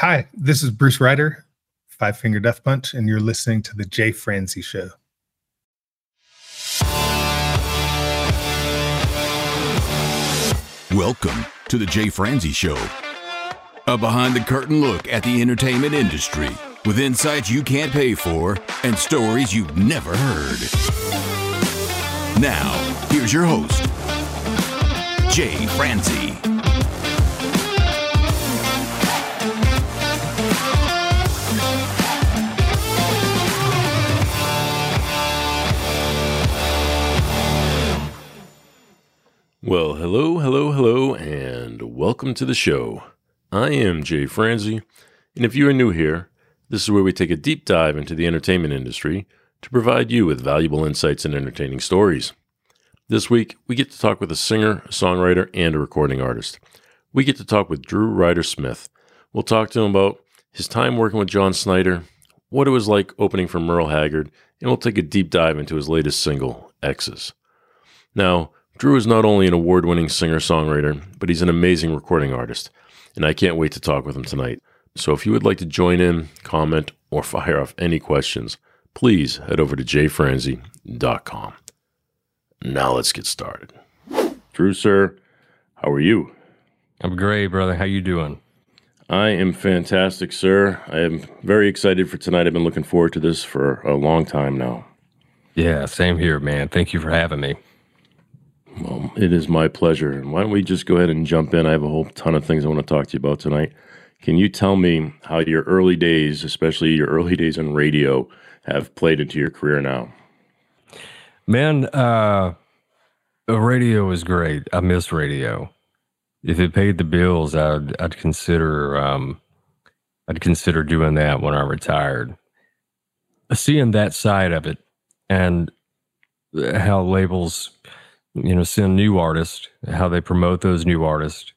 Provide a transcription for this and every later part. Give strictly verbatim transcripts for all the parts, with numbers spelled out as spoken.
Hi, this is Bruce Ryder, Five Finger Death Punch, and you're listening to The Jay Franzi Show. Welcome to The Jay Franzi Show, a behind-the-curtain look at the entertainment industry with insights you can't pay for and stories you've never heard. Now, here's your host, Jay Franzi. Well, hello, hello, hello, and welcome to the show. I am Jay Franzi, and if you are new here, this is where we take a deep dive into the entertainment industry to provide you with valuable insights and entertaining stories. This week, we get to talk with a singer, a songwriter, and a recording artist. We get to talk with Drew Ryder Smith. We'll talk to him about his time working with John Snyder, what it was like opening for Merle Haggard, and we'll take a deep dive into his latest single, Exes. Now, Drew is not only an award-winning singer-songwriter, but he's an amazing recording artist, and I can't wait to talk with him tonight. So if you would like to join in, comment, or fire off any questions, please head over to jay franzi dot com. Now let's get started. Drew, sir, how are you? I'm great, brother. How you doing? I am fantastic, sir. I am very excited for tonight. I've been looking forward to this for a long time now. Yeah, same here, man. Thank you for having me. Well, it is my pleasure. And why don't we just go ahead and jump in? I have a whole ton of things I want to talk to you about tonight. Can you tell me how your early days, especially your early days on radio, have played into your career now? Man, uh, radio is great. I miss radio. If it paid the bills, I'd I'd consider um, I'd consider doing that when I retired. Seeing that side of it and how labels, you know, send new artists, how they promote those new artists,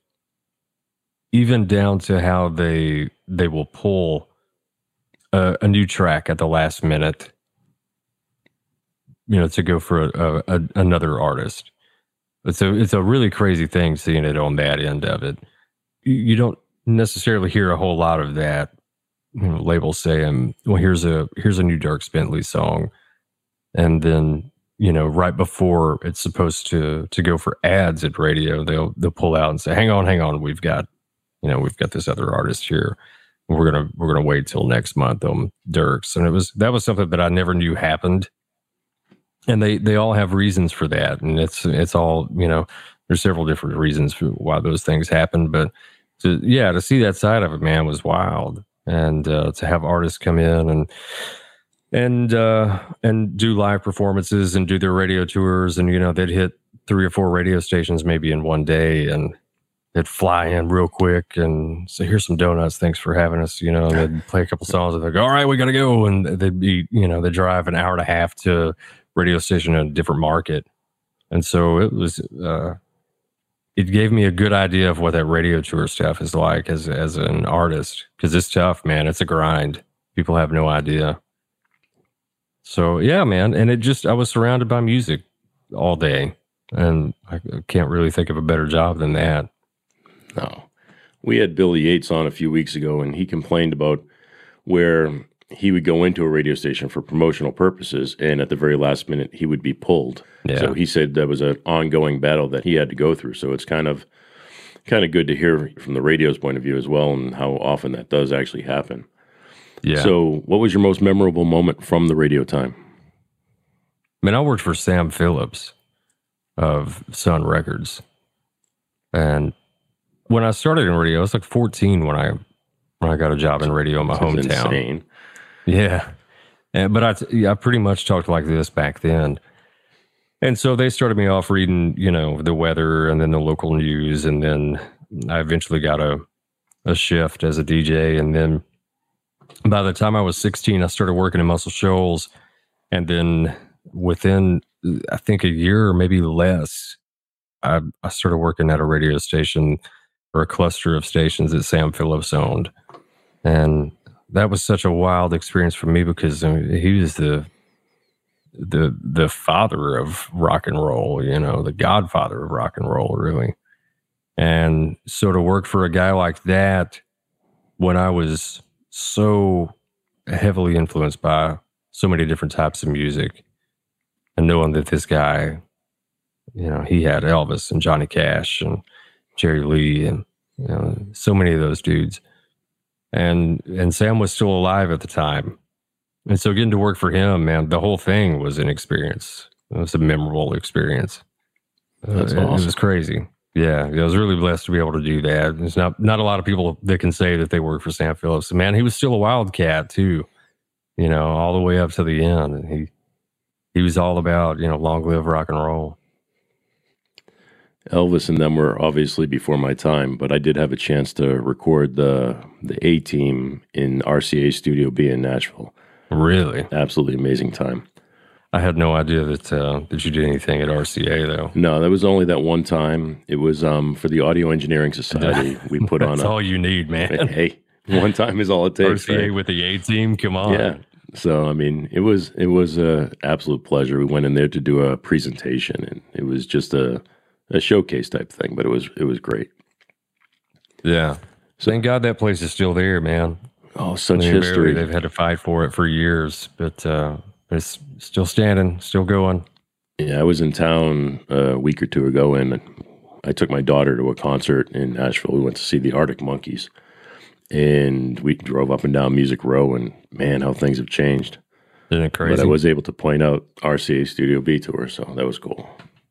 even down to how they they will pull a, a new track at the last minute, you know, to go for a, a, a, another artist. It's a it's a really crazy thing seeing it on that end of it. You, you don't necessarily hear a whole lot of that. You know, labels saying, "Well, here's a here's a new Dierks Bentley song," and then, you know, right before it's supposed to to go for ads at radio, they'll they'll pull out and say, "Hang on, hang on, we've got, you know, we've got this other artist here. We're gonna we're gonna wait till next month on Dierks." And it was that was something that I never knew happened. And they they all have reasons for that, and it's it's all, you know, there's several different reasons for why those things happen. But to yeah, to see that side of it, man, was wild, and uh, to have artists come in and. And uh, and do live performances and do their radio tours, and you know they'd hit three or four radio stations maybe in one day, and they'd fly in real quick and say, "Here's some donuts, thanks for having us." You know, and they'd play a couple songs, and they'd go, "All right, we gotta go," and they'd be, you know, they drive an hour and a half to a radio station in a different market, and so it was. Uh, it gave me a good idea of what that radio tour stuff is like as as an artist, because it's tough, man. It's a grind. People have no idea. So, yeah, man. And it just, I was surrounded by music all day. And I can't really think of a better job than that. No. We had Billy Yates on a few weeks ago, and he complained about where he would go into a radio station for promotional purposes, and at the very last minute, he would be pulled. Yeah. So he said that was an ongoing battle that he had to go through. So it's kind of kind of good to hear from the radio's point of view as well, and how often that does actually happen. Yeah. So what was your most memorable moment from the radio time? I mean, I worked for Sam Phillips of Sun Records. And when I started in radio, I was like fourteen when I when I got a job in radio in my That's hometown. Insane. Yeah. And, but I, I pretty much talked like this back then. And so they started me off reading, you know, the weather and then the local news. And then I eventually got a, a shift as a D J. And then by the time I was sixteen, I started working in Muscle Shoals. And then within, I think, a year or maybe less, I, I started working at a radio station or a cluster of stations that Sam Phillips owned. And that was such a wild experience for me because I mean, he was the the the father of rock and roll, you know, the godfather of rock and roll, really. And so to work for a guy like that when I was so heavily influenced by so many different types of music, and knowing that this guy, you know, he had Elvis and Johnny Cash and Jerry Lee and, you know, so many of those dudes. And and Sam was still alive at the time. And so getting to work for him, man, the whole thing was an experience. It was a memorable experience. That's uh, awesome. It was crazy. Yeah, I was really blessed to be able to do that. There's not not a lot of people that can say that they work for Sam Phillips. Man, he was still a wildcat too, you know, all the way up to the end. And he he was all about, you know, long live rock and roll. Elvis and them were obviously before my time, but I did have a chance to record the the A-Team in R C A Studio B in Nashville. Really? Absolutely amazing time. I had no idea that uh, that you did anything at R C A though. No, that was only that one time. It was um, for the Audio Engineering Society. We put on That's a, all you need, man. Hey, one time is all it takes. R C A right? with the A-Team, come on. Yeah. So I mean, it was it was a absolute pleasure. We went in there to do a presentation, and it was just a a showcase type thing, but it was it was great. Yeah. Thank God that place is still there, man. Oh, such I mean, history. They've had to fight for it for years, but uh, it's still standing, still going. Yeah, I was in town a week or two ago, and I took my daughter to a concert in Nashville. We went to see the Arctic Monkeys, and we drove up and down Music Row, and man, how things have changed. Isn't it crazy? But I was able to point out R C A Studio B to her, so that was cool.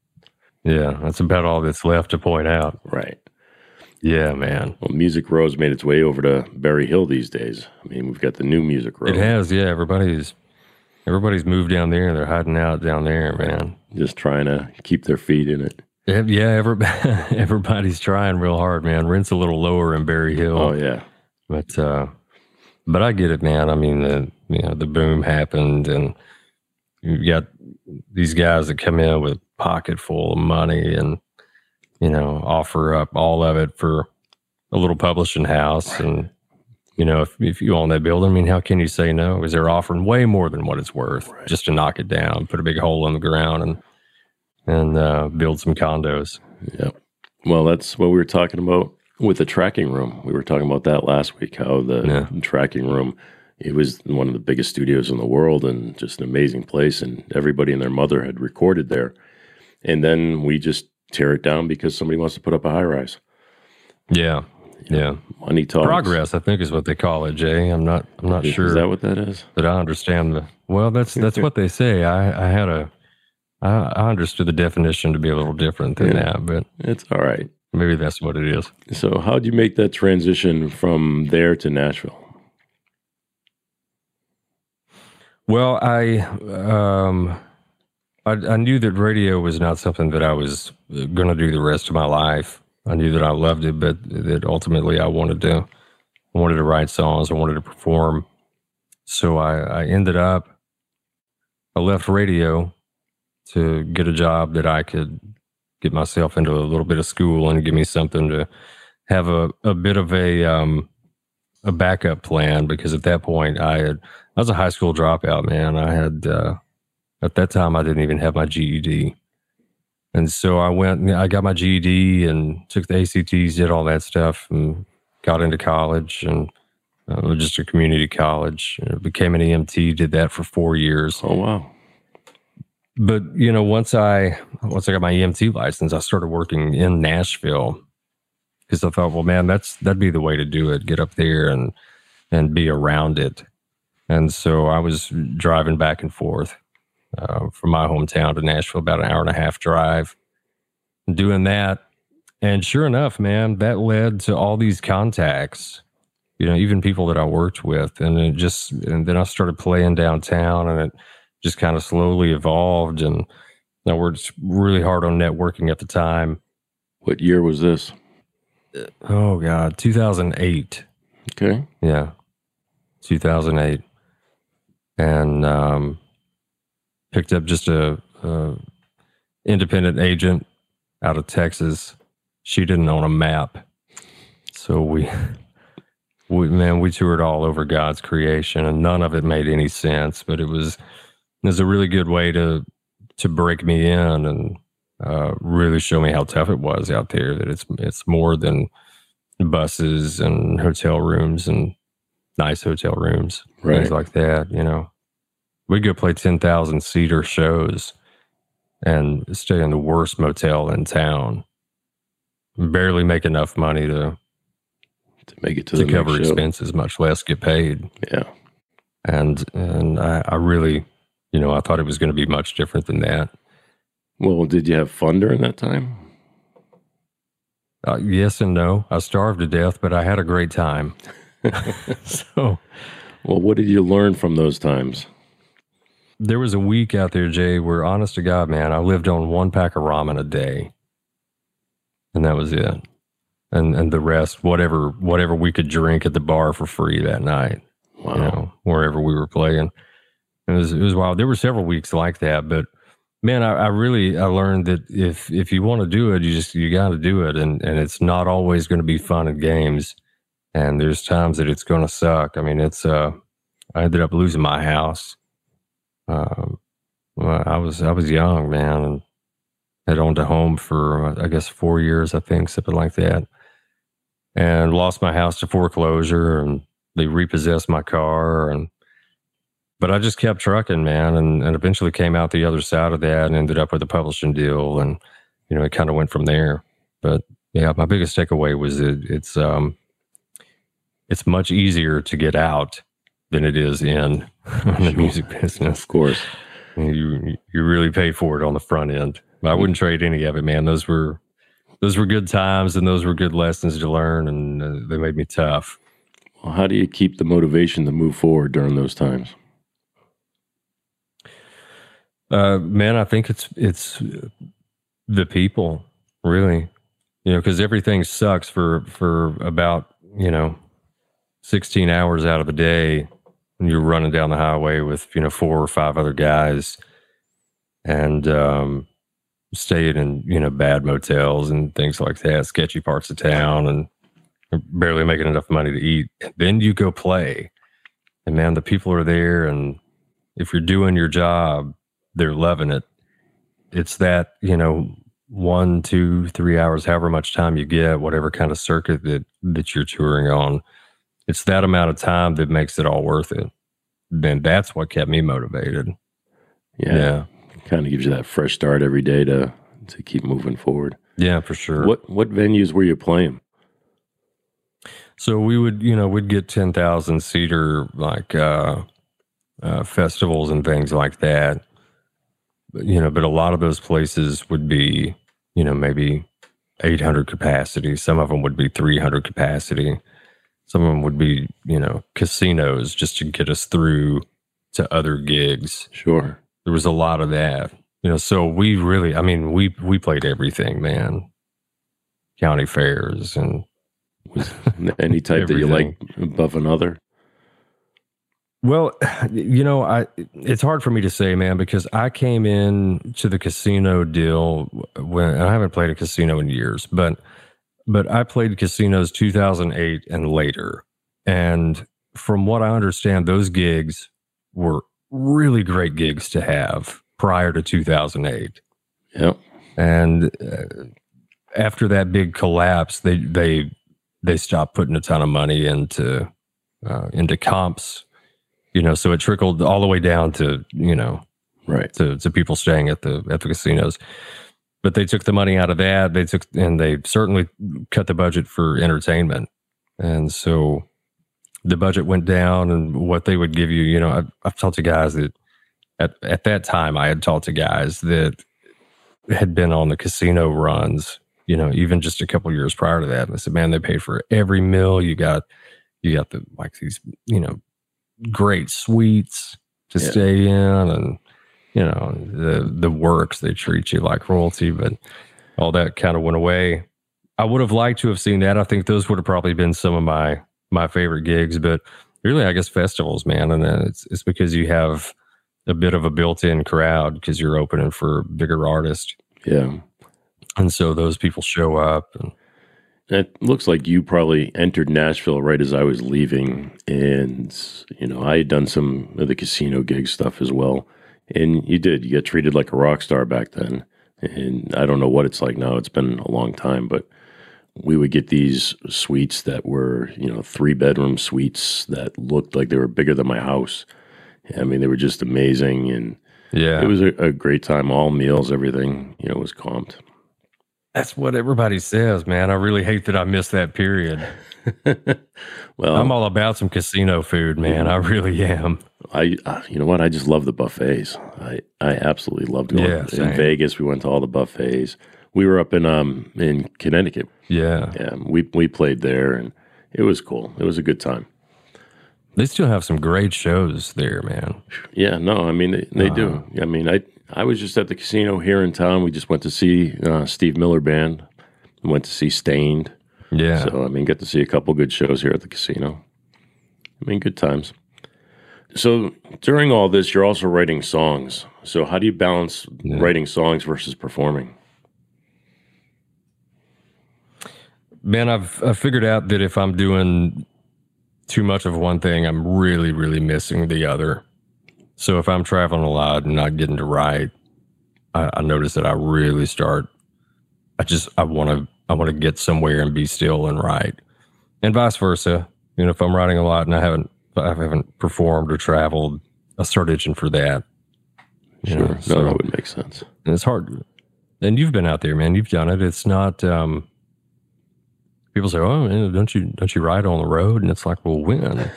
Yeah, that's about all that's left to point out. Right. Yeah, man. Well, Music Row's made its way over to Berry Hill these days. I mean, we've got the new Music Row. It has, yeah. Everybody's everybody's moved down there. They're hiding out down there, man. Just trying to keep their feet in it. Yeah, yeah everybody, everybody's trying real hard, man. Rent's a little lower in Berry Hill. Oh, yeah. But uh, but I get it, man. I mean, the you know the boom happened, and you got these guys that come in with a pocket full of money, and you know offer up all of it for a little publishing house. And you know, if if you own that building, I mean, how can you say no? Because they're offering way more than what it's worth Right. just to knock it down, put a big hole in the ground, and and uh, build some condos. Yeah. Well, that's what we were talking about with the tracking room. We were talking about that last week, how the Yeah. tracking room, it was one of the biggest studios in the world and just an amazing place. And everybody and their mother had recorded there. And then we just tear it down because somebody wants to put up a high rise. Yeah, yeah. Money talks. Progress, I think, is what they call it, Jay. I'm not. I'm not Is, sure is that what that is? that I understand the. Well, that's that's what they say. I I had a. I, I understood the definition to be a little different than Yeah. that, but It's all right. maybe that's what it is. So how'd you make that transition from there to Nashville? Well, I um, I, I knew that radio was not something that I was going to do the rest of my life. I knew that I loved it, but that ultimately I wanted to I wanted to write songs. I wanted to perform. So I, I ended up. I left radio to get a job that I could get myself into a little bit of school and give me something to have a, a bit of a um, a backup plan, because at that point I had I was a high school dropout, man. I had uh, at that time I didn't even have my G E D, and so I went. I got my G E D and took the A C Ts, did all that stuff, and got into college, and uh, just a community college. Uh, became an E M T. Did that for four years. Oh, wow. But you know, once I once I got my E M T license, I started working in Nashville, because I thought, well, man, that's that'd be the way to do it. Get up there and and be around it. And so I was driving back and forth uh, from my hometown to Nashville, about an hour and a half drive, doing that. And sure enough, man, that led to all these contacts. You know, even people that I worked with, and it just and then I started playing downtown, and it just kind of slowly evolved. And I worked really hard on networking at the time. What year was this? Oh God, two thousand eight. Okay. Yeah, two thousand eight, and um, picked up just a, a independent agent out of Texas. She didn't own a map, so we, we man, we toured all over God's creation, and none of it made any sense. But it was it was a really good way to to break me in and uh, really show me how tough it was out there. That it's it's more than buses and hotel rooms and nice hotel rooms, Right. things like that. You know, we'd go play ten thousand seater shows and stay in the worst motel in town. Barely make enough money to To make it to, to the cover next show. expenses, much less get paid. Yeah. And and I, I really, you know, I thought it was going to be much different than that. Well, did you have fun during that time? Uh, yes and no. I starved to death, but I had a great time. So Well, what did you learn from those times? there was a week out there, Jay, where honest to God, man, I lived on one pack of ramen a day. And that was it. And and the rest, whatever whatever we could drink at the bar for free that night. Wow. You know, wherever we were playing. It was it was wild. There were several weeks like that, but man, I, I really I learned that if if you want to do it, you just you got to do it, and and it's not always going to be fun and games, and there's times that it's going to suck. I mean, it's uh, I ended up losing my house. Um, well, I was I was young, man, and had owned a home for uh, I guess four years, I think, something like that, and lost my house to foreclosure, and they repossessed my car, and but I just kept trucking, man, and, and eventually came out the other side of that and ended up with a publishing deal, and you know it kind of went from there. But yeah, my biggest takeaway was that it's um it's much easier to get out than it is in the music business. Of course. You you really pay for it on the front end. But I wouldn't trade any of it, man. Those were those were good times, and those were good lessons to learn, and uh, they made me tough. Well, how do you keep the motivation to move forward during those times? Uh, man, I think it's it's the people, really, you know, because everything sucks for for about you know sixteen hours out of the day when you're running down the highway with you know four or five other guys, and um, staying in you know bad motels and things like that, sketchy parts of town, and barely making enough money to eat. And then you go play, and man, the people are there, and if you're doing your job, they're loving it. It's that, you know, one, two, three hours, however much time you get, whatever kind of circuit that, that you're touring on. It's that amount of time that makes it all worth it. Then that's what kept me motivated. Yeah. Yeah. Kind of gives you that fresh start every day to to keep moving forward. Yeah, for sure. What what venues were you playing? So we would, you know, we'd get ten thousand seater like uh, uh, festivals and things like that. You know, but a lot of those places would be, you know, maybe eight hundred capacity. Some of them would be three hundred capacity. Some of them would be, you know, casinos just to get us through to other gigs. Sure. There was a lot of that, you know, so we really, I mean, we, we played everything, man. County fairs and Was any type that you like above another? Well, you know, I it's hard for me to say, man, because I came in to the casino deal when I haven't played a casino in years, but but I played casinos two thousand eight and later. And from what I understand, those gigs were really great gigs to have prior to two thousand eight. Yep. And uh, after that big collapse, they they they stopped putting a ton of money into uh, into comps. You know, so it trickled all the way down to, you know, Right. to, to people staying at the at the casinos. But they took the money out of that. They took and they certainly cut the budget for entertainment. And so the budget went down, and what they would give you, you know, I've, I've talked to guys that at, at that time I had talked to guys that had been on the casino runs, you know, even just a couple of years prior to that. And I said, man, they paid for every meal. You got, you got the, like these, you know, great suites to Yeah. stay in, and you know the the works, they treat you like royalty, but all that kind of went away. I would have liked to have seen that. I think those would have probably been some of my my favorite gigs, but really I guess festivals, man. And then it's it's because you have a bit of a built-in crowd because you're opening for bigger artists, Yeah. and so those people show up. And It looks like you probably entered Nashville right as I was leaving. And, you know, I had done some of the casino gig stuff as well. And you did. You got treated like a rock star back then. And I don't know what it's like now. It's been a long time. But we would get these suites that were, you know, three bedroom suites that looked like they were bigger than my house. I mean, they were just amazing. And Yeah. it was a, a great time. All meals, everything, you know, was comped. That's what everybody says, man. I really hate that I missed that period. Well, I'm all about some casino food, man. I really am. I, uh, you know what? I just love the buffets. I, I absolutely loved going. Yeah, in same. Vegas, we went to all the buffets. We were up in um in Connecticut. Yeah. Yeah, we we played there, and it was cool. It was a good time. They still have some great shows there, man. Yeah, no, I mean they, they Uh, do. I mean, I I was just at the casino here in town. We just went to see uh, Steve Miller Band. We went to see Stained. Yeah. So I mean, get to see a couple good shows here at the casino. I mean, good times. So during all this, you're also writing songs. So how do you balance Yeah. writing songs versus performing? Man, I've, I've figured out that if I'm doing too much of one thing, I'm really, really missing the other. So if I'm traveling a lot and not getting to write, I, I notice that I really start, I just, I want to, I want to get somewhere and be still and write, and vice versa. You know, if I'm writing a lot and I haven't, I haven't performed or traveled, I start itching for that. You Sure, know, no, so- that would make sense. And it's hard. And you've been out there, man. You've done it. It's not, um, people say, oh, man, don't you, don't you ride on the road? And it's like, well, when?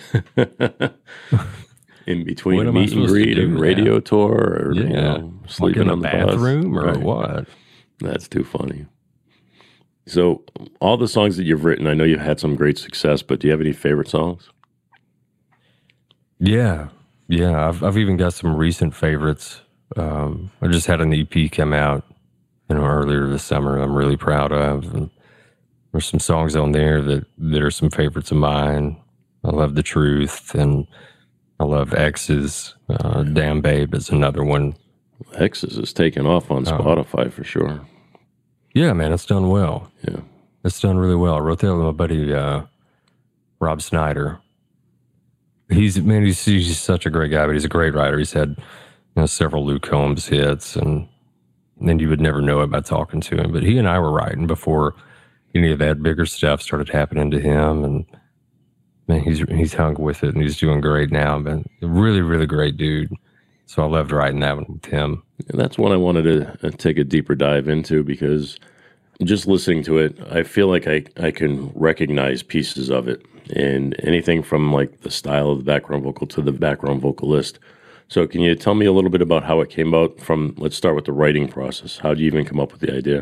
In between When a am I meet and supposed to greet do and that? radio tour, or you Yeah. know, Like sleeping in a on the bus. bathroom or Right. what? That's too funny. So, all the songs that you've written, I know you've had some great success, but do you have any favorite songs? Yeah. Yeah. I've, I've even got some recent favorites. Um, I just had an E P come out, you know, earlier this summer. I'm really proud of. And there's some songs on there that, that are some favorites of mine. I love The Truth, and I love X's. Uh, Damn Babe is another one. X's is taken off on Oh. Spotify for sure. Yeah, man, it's done well. Yeah. It's done really well. I wrote that with my buddy uh, Rob Snyder. He's man, he's, he's such a great guy, but he's a great writer. He's had, you know, several Luke Combs hits, and then you would never know it by talking to him. But he and I were writing before any of that bigger stuff started happening to him, and man, he's he's hung with it, and he's doing great now. But really, really great dude. So I loved writing that one with him. And that's one I wanted to uh, take a deeper dive into, because just listening to it, I feel like I, I can recognize pieces of it, and anything from like the style of the background vocal to the background vocalist. So can you tell me a little bit about how it came about from, let's start with the writing process. How do you even come up with the idea?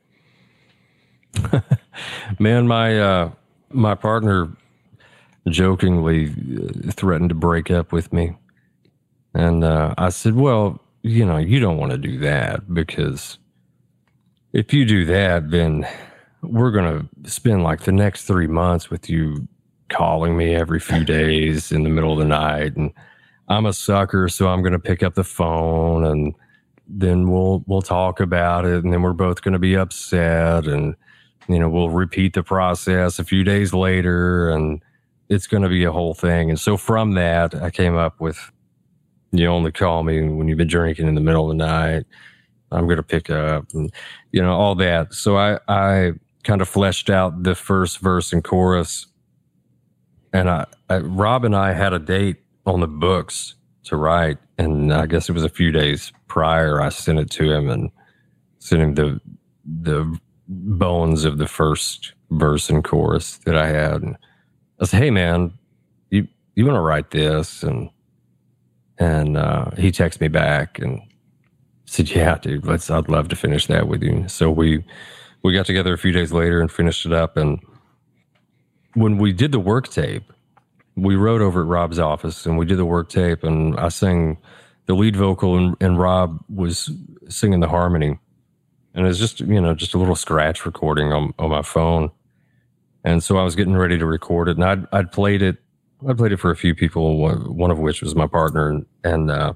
Man, my uh, my partner jokingly uh, threatened to break up with me. And uh, I said, well, you know, you don't want to do that, because if you do that, then we're going to spend like the next three months with you calling me every few days in the middle of the night. And I'm a sucker, so I'm going to pick up the phone, and then we'll we'll talk about it, and then we're both going to be upset, and you know, we'll repeat the process a few days later, and it's going to be a whole thing. And so from that, I came up with, you only call me when you've been drinking in the middle of the night. I'm going to pick up, and, you know, all that. So I, I kind of fleshed out the first verse and chorus. And I, I, Rob and I had a date on the books to write. And I guess it was a few days prior, I sent it to him and sent him the, the bones of the first verse and chorus that I had. And I said, hey man, you, you want to write this? And, and, uh, he texted me back and said, yeah, dude, let's, I'd love to finish that with you. So we, we got together a few days later and finished it up. And when we did the work tape, we wrote over at Rob's office, and we did the work tape, and I sang the lead vocal, and, and Rob was singing the harmony. And it was just, you know, just a little scratch recording on, on my phone. And so I was getting ready to record it, and I'd, I'd played it. I played it for a few people, one, one of which was my partner. And, and uh,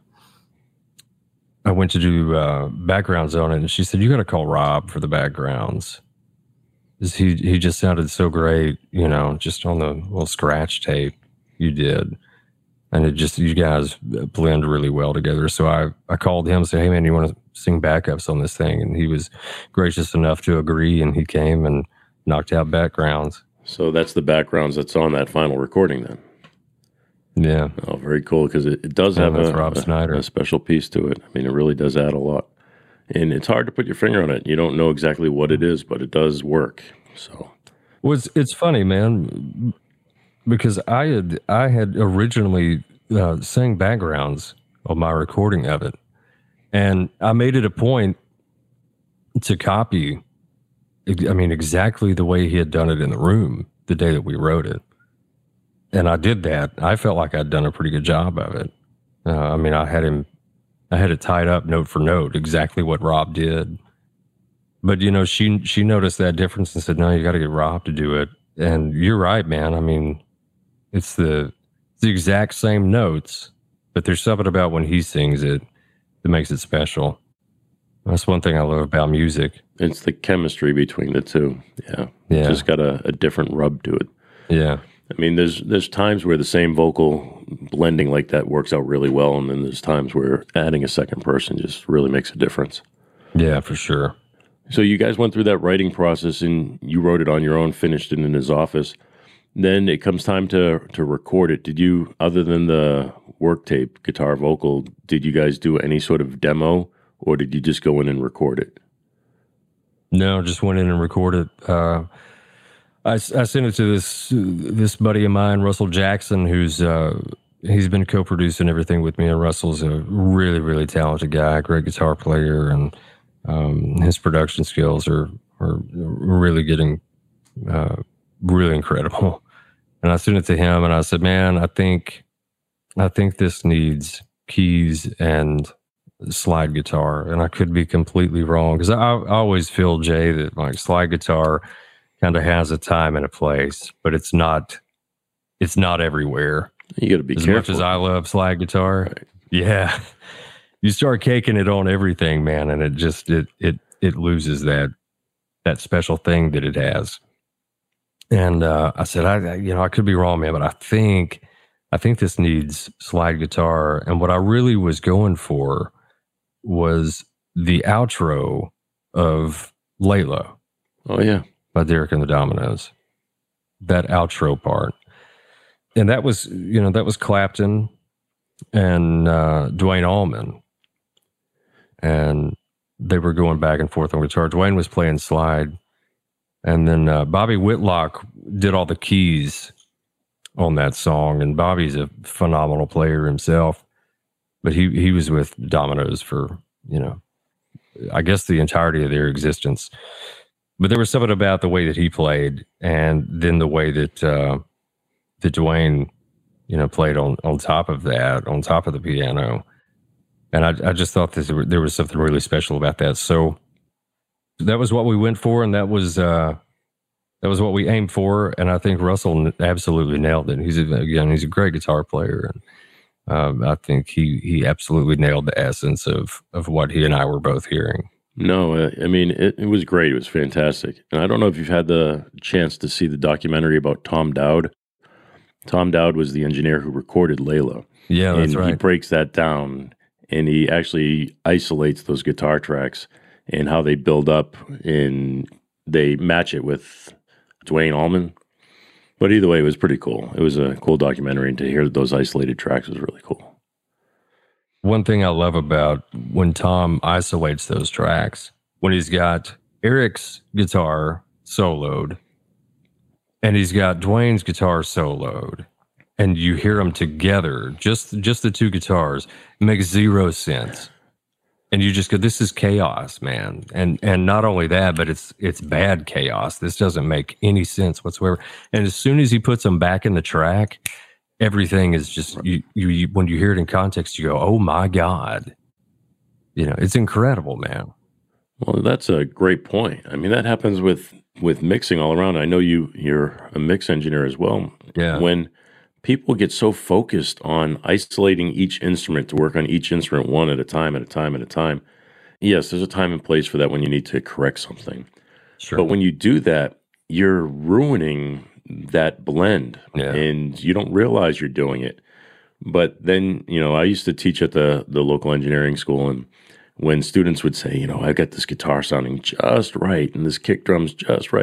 I went to do uh, backgrounds on it, and she said, you got to call Rob for the backgrounds. He, he just sounded so great, you know, just on the little scratch tape you did. And it just, you guys blend really well together. So I, I called him and said, hey man, you want to sing backups on this thing? And he was gracious enough to agree. And he came and knocked out backgrounds. So that's the backgrounds that's on that final recording then. Yeah. Oh, very cool, because it, it does Yeah, have that's a, Rob a, Snyder. a special piece to it. I mean, it really does add a lot. And it's hard to put your finger on it. You don't know exactly what it is, but it does work. So, Well, it's, it's funny, man, because I had I had originally uh, sang backgrounds on my recording of it, and I made it a point to copy, I mean, exactly the way he had done it in the room the day that we wrote it. And I did that. I felt like I'd done a pretty good job of it. Uh, I mean, I had him, I had it tied up note for note, exactly what Rob did. But, you know, she she noticed that difference and said, no, you got to get Rob to do it. And you're right, man. I mean, it's the, it's the exact same notes, but there's something about when he sings it that makes it special. That's one thing I love about music. it's the chemistry between the two. Yeah. Yeah. It's just got a, a different rub to it. Yeah. I mean, there's there's times where the same vocal blending like that works out really well, and then there's times where adding a second person just really makes a difference. Yeah, for sure. So you guys went through that writing process, and you wrote it on your own, finished it in his office. Then it comes time to to record it. Did you, other than the work tape, guitar, vocal, did you guys do any sort of demo, or did you just go in and record it? No, just went in and recorded. Uh, I, I sent it to this this buddy of mine, Russell Jackson, who's uh, he's been co-producing everything with me. And Russell's a really, really talented guy, great guitar player, and um, his production skills are are really getting uh, really incredible. And I sent it to him, and I said, "Man, I think I think this needs keys and slide guitar." And I could be completely wrong, because I, I always feel, Jay, that like slide guitar kind of has a time and a place, but it's not it's not everywhere. You got to be as careful. much as I love slide guitar, Right. yeah, you start caking it on everything, man, and it just it it it loses that that special thing that it has. And uh, I said, I you know I could be wrong, man, but I think I think this needs slide guitar. And what I really was going for was the outro of Layla Oh yeah. by Derek and the Dominoes. That outro part. And that was, you know, that was Clapton and uh, Duane Allman. And they were going back and forth on guitar. Duane was playing slide. And then uh, Bobby Whitlock did all the keys on that song. And Bobby's a phenomenal player himself. But he, he was with Dominoes for, you know, I guess the entirety of their existence. But there was something about the way that he played, and then the way that uh, that Duane, you know, played on, on top of that, on top of the piano. And I, I just thought that there was something really special about that. So that was what we went for, and that was uh, that was what we aimed for. And I think Russell absolutely nailed it. He's a, again, he's a great guitar player, and um, I think he he absolutely nailed the essence of of what he and I were both hearing. No, uh, I mean, it, it was great. It was fantastic. And I don't know if you've had the chance to see the documentary about Tom Dowd. Tom Dowd was the engineer who recorded Layla. Yeah, that's and right. he breaks that down, and he actually isolates those guitar tracks and how they build up, and they match it with Duane Allman. But either way, it was pretty cool. It was a cool documentary, and to hear those isolated tracks was really cool. One thing I love about when Tom isolates those tracks, when he's got Eric's guitar soloed and he's got Duane's guitar soloed, and you hear them together, just just the two guitars, it makes zero sense. And you just go, this is chaos, man. And and not only that, but it's it's bad chaos. This doesn't make any sense whatsoever. And as soon as he puts them back in the track, everything is just, you, you, you, when you hear it in context, you go, oh my God. You know, it's incredible, man. Well, that's a great point. I mean, that happens with, with mixing all around. I know you, you're a mix engineer as well. Yeah. When people get so focused on isolating each instrument to work on each instrument one at a time, at a time, at a time. Yes, there's a time and place for that when you need to correct something. Sure. But when you do that, you're ruining that blend, Yeah. and you don't realize you're doing it. But then, you know, I used to teach at the the local engineering school, and when students would say, you know, I got this guitar sounding just right and this kick drum's just right,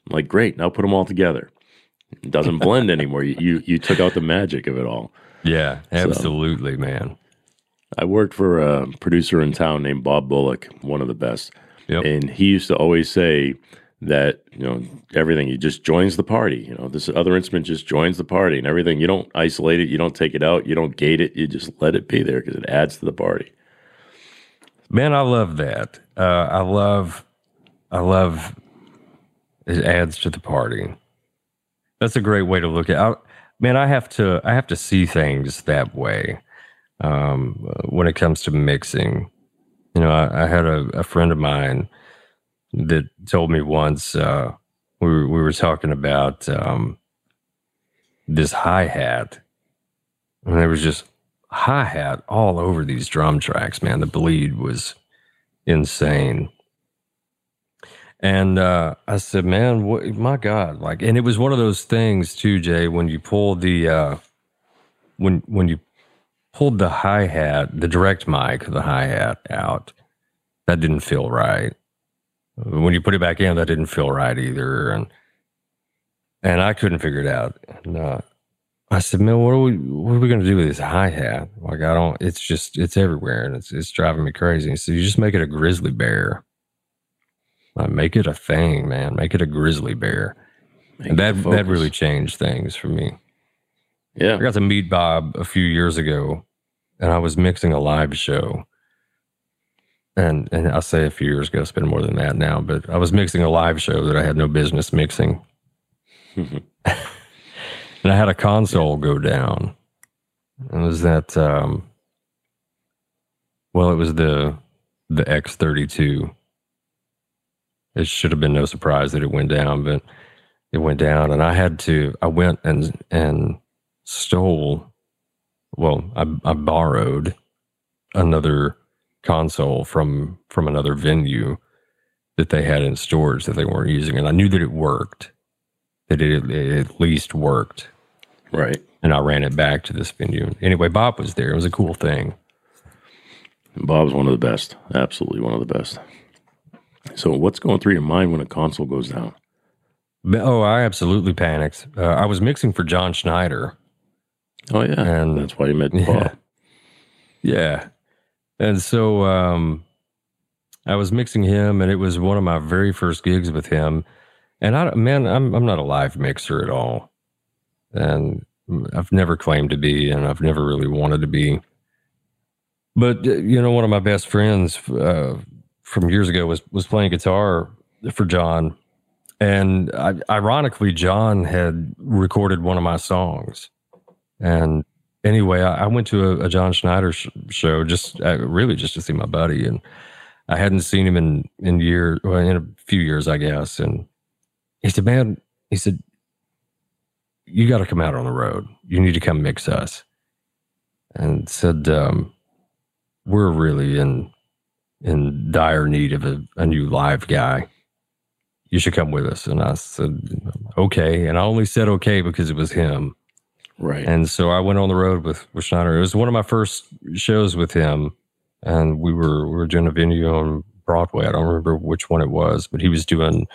I'm like, great, now put them all together. It doesn't blend anymore. You, you you took out the magic of it all. Yeah, absolutely, so, man. I worked for a producer in town named Bob Bullock, one of the best. Yep. And he used to always say that, you know, everything, he just joins the party. You know, this other instrument just joins the party and everything. You don't isolate it. You don't take it out. You don't gate it. You just let it be there because it adds to the party. Man, I love that. Uh, I love, I love it adds to the party. That's a great way to look at it. Man, I have to, I have to see things that way. Um, when it comes to mixing, you know, I, I had a, a friend of mine that told me once, uh, we were, we were talking about, um, this hi-hat, and there was just hi-hat all over these drum tracks, man. The bleed was insane. And, uh, I said, man, what, my God, like, and it was one of those things too, Jay, when you pull the, uh, when, when you pulled the hi-hat, the direct mic, the hi-hat out, that didn't feel right. When you put it back in, that didn't feel right either. And and I couldn't figure it out. And uh, I said, man, what are we what are we gonna do with this hi-hat? Like, I don't, it's just, it's everywhere and it's it's driving me crazy. He said, you just make it a grizzly bear. Like, make it a thing, man. Make it a grizzly bear. Make and that that really changed things for me. Yeah. I got to meet Bob a few years ago, and I was mixing a live show. And and I'll say a few years ago, it's been more than that now, but I was mixing a live show that I had no business mixing. And I had a console go down. It was that, um, well, it was the the X thirty-two. It should have been no surprise that it went down, but it went down, and I had to, I went and and stole, well, I, I borrowed another console from from another venue that they had in storage that they weren't using, and I knew that it worked, that it, it at least worked, right? And I ran it back to this venue. Anyway, Bob was there. It was a cool thing. Bob's one of the best, absolutely one of the best. So, what's going through your mind when a console goes down? Oh, I absolutely panicked. Uh, I was mixing for John Schneider. Oh yeah, and that's why you met Bob. Yeah, yeah. And so um, I was mixing him, and it was one of my very first gigs with him. And I, man, I'm I'm not a live mixer at all, and I've never claimed to be, and I've never really wanted to be. But you know, one of my best friends uh, from years ago was was playing guitar for John, and I, ironically, John had recorded one of my songs. And anyway, I, I went to a, a John Schneider sh- show, just uh, really just to see my buddy, and I hadn't seen him in in years, well, in a few years, I guess. And he said, "Man," he said, "you got to come out on the road. You need to come mix us." And said, um, "We're really in in dire need of a, a new live guy. You should come with us." And I said, "Okay." And I only said okay because it was him. Right. And so I went on the road with, with Schneider. It was one of my first shows with him. And we were we were doing a venue on Broadway. I don't remember which one it was, but he was doing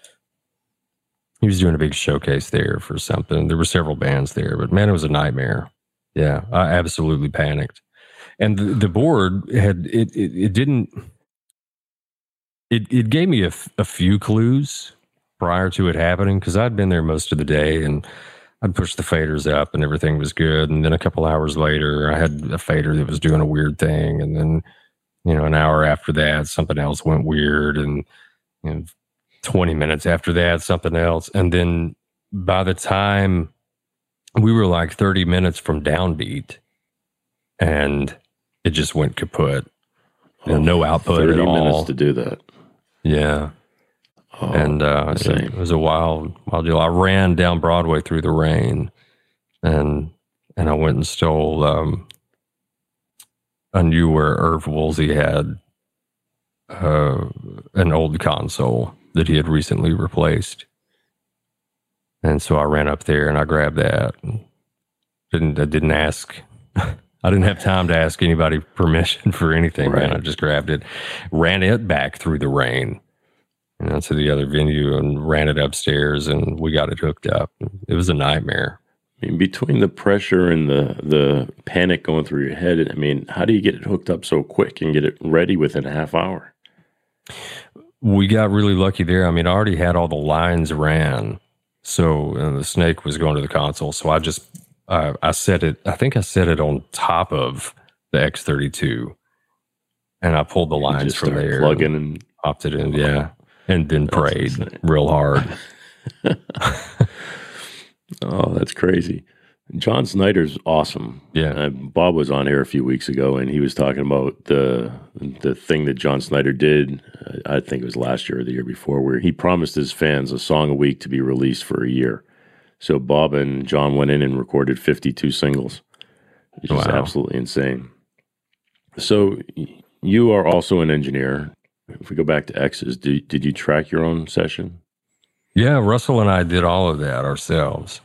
he was doing a big showcase there for something. There were several bands there, but man, it was a nightmare. Yeah, I absolutely panicked. And the, the board had it it, it didn't it it gave me a, a few clues prior to it happening, because I'd been there most of the day and I'd push the faders up and everything was good. And then a couple hours later, I had a fader that was doing a weird thing. And then, you know, an hour after that, something else went weird. And you know, twenty minutes after that, something else. And then by the time we were like thirty minutes from downbeat, and it just went kaput. You know, no output at all. thirty minutes to do that. Yeah. Oh, and uh, it, it was a wild, wild deal. I ran down Broadway through the rain, and and I went and stole. Um, I knew where Irv Woolsey had uh, an old console that he had recently replaced, and so I ran up there and I grabbed that. Didn't I didn't ask. I didn't have time to ask anybody permission for anything, right. Man. I just grabbed it, ran it back through the rain. you know, to the other venue and ran it upstairs, and we got it hooked up. It was a nightmare. I mean, between the pressure and the, the panic going through your head, I mean, how do you get it hooked up so quick and get it ready within a half hour? We got really lucky there. I mean, I already had all the lines ran. So and the snake was going to the console. So I just, uh, I set it, I think I set it on top of the X thirty-two. And I pulled the lines from there. Plugging and popped it in, yeah. And then prayed real hard. Oh, that's crazy. John Snyder's awesome. Yeah. Uh, Bob was on here a few weeks ago, and he was talking about the the thing that John Snyder did, uh, I think it was last year or the year before, where he promised his fans a song a week to be released for a year. So Bob and John went in and recorded fifty-two singles, which is wow. absolutely insane. So you are also an engineer. If we go back to X's, did, did you track your own session? Yeah, Russell and I did all of that ourselves.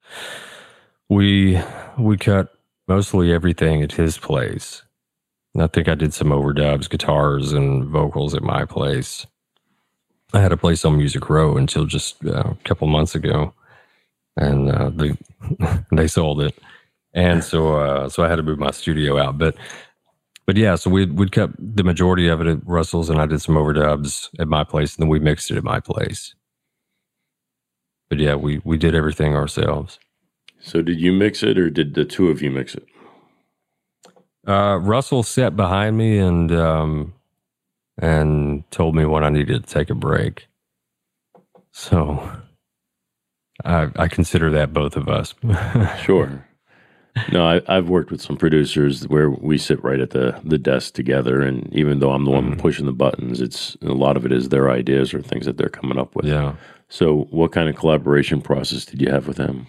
We we cut mostly everything at his place. And I think I did some overdubs, guitars, and vocals at my place. I had a place on Music Row until just uh, a couple months ago, and uh, they they sold it, and so uh, so I had to move my studio out. But but yeah, so we we'd cut the majority of it at Russell's, and I did some overdubs at my place, and then we mixed it at my place. But yeah, we we did everything ourselves. So did you mix it, or did the two of you mix it? Uh, Russell sat behind me and um, and told me when I needed to take a break. So I, I consider that both of us. Sure. No, I, I've worked with some producers where we sit right at the, the desk together, and even though I'm the one mm. pushing the buttons, it's a lot of it is their ideas or things that they're coming up with. Yeah. So what kind of collaboration process did you have with them?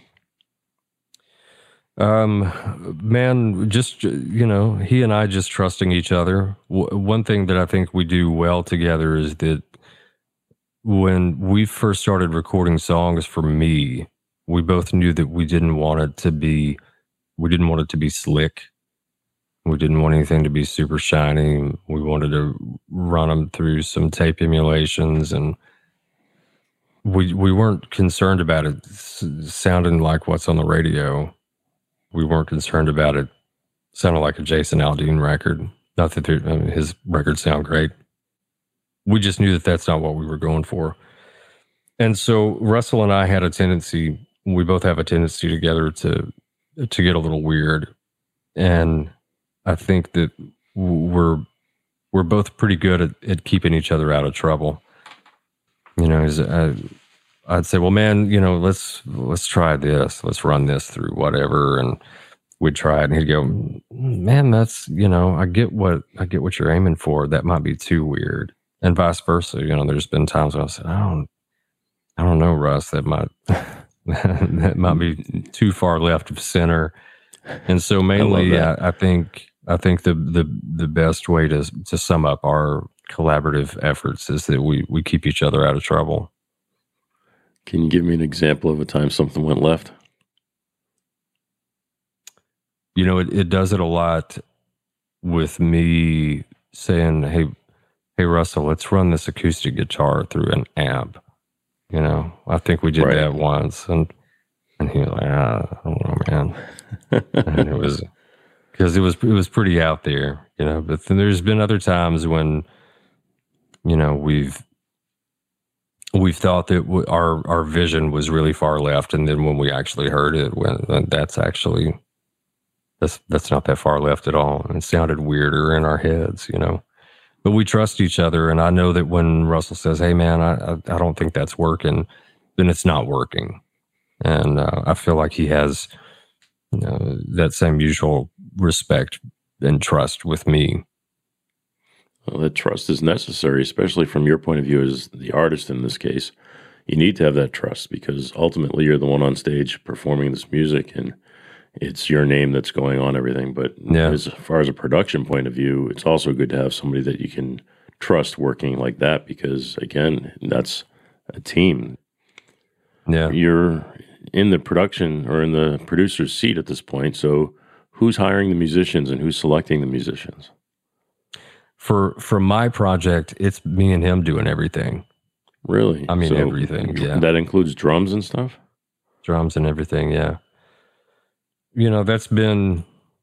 Um, man, just, you know, he and I just trusting each other. W- one thing that I think we do well together is that when we first started recording songs for me, we both knew that we didn't want it to be, we didn't want it to be slick. We didn't want anything to be super shiny. We wanted to run them through some tape emulations, and we, we weren't concerned about it s- sounding like what's on the radio. We weren't concerned about it sounding like a Jason Aldean record. Not that I mean, his records sound great. We just knew that that's not what we were going for. And so Russell and I had a tendency, we both have a tendency together to to get a little weird. And I think that we're we're both pretty good at, at keeping each other out of trouble. You know, as I, I'd say, well, man, you know, let's let's try this. Let's run this through whatever, and we'd try it. And he'd go, man, that's, you know, I get what I get what you're aiming for. That might be too weird, and vice versa. You know, there's been times when I said, I don't, I don't know, Russ, that might that might be too far left of center. And so mainly, I, I, I think I think the the the best way to to sum up our collaborative efforts is that we we keep each other out of trouble. Can you give me an example of a time something went left? You know, it, it does it a lot with me saying, hey, hey, Russell, let's run this acoustic guitar through an amp. You know, I think we did right. that once. And and he was like, ah, I don't know, man. And it was, because it was, it was pretty out there, you know. But then there's been other times when, you know, we've, We've thought that w- our our vision was really far left, and then when we actually heard it, when that's actually that's that's not that far left at all. And it sounded weirder in our heads, you know. But we trust each other, and I know that when Russell says, "Hey, man, I I, I don't think that's working," then it's not working, and uh, I feel like he has, you know, that same usual respect and trust with me. Well, that trust is necessary, especially from your point of view as the artist in this case. You need to have that trust because ultimately you're the one on stage performing this music, and it's your name that's going on everything. But yeah. as far as a production point of view, it's also good to have somebody that you can trust working like that because, again, that's a team. Yeah, You're in the production or in the producer's seat at this point, so who's hiring the musicians and who's selecting the musicians? For for my project, it's me and him doing everything. Really? I mean, So everything. dr- Yeah. That includes drums and stuff? Drums and everything. Yeah. You know, that's been,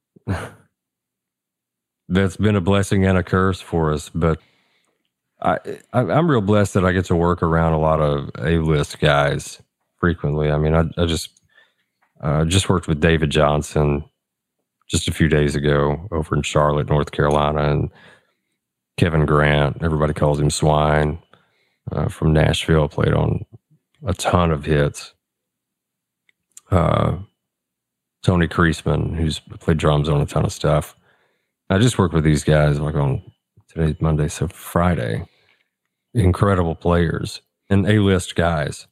that's been a blessing and a curse for us. But I, I, I'm real blessed that I get to work around a lot of A-list guys frequently. I mean, I, I just, uh, just worked with David Johnson just a few days ago over in Charlotte, North Carolina, and Kevin Grant, everybody calls him Swine, uh, from Nashville, played on a ton of hits. Uh, Tony Kreisman, who's played drums on a ton of stuff. I just worked with these guys like on today's Monday, so Friday. Incredible players and A-list guys.